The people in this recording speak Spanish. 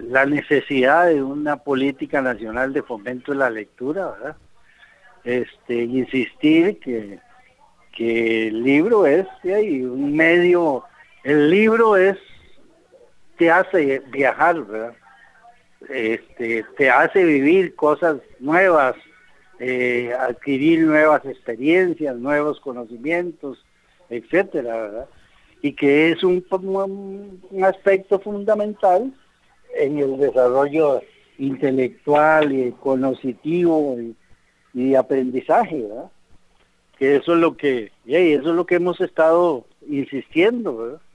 la necesidad de una política nacional de fomento de la lectura, ¿verdad? Insistir que el libro es un medio, el libro te hace viajar, ¿verdad? Te hace vivir cosas nuevas, adquirir nuevas experiencias, nuevos conocimientos, etcétera, ¿verdad? Y que es un aspecto fundamental en el desarrollo intelectual y cognitivo y aprendizaje, ¿verdad? Que eso es lo que hemos estado insistiendo, ¿verdad?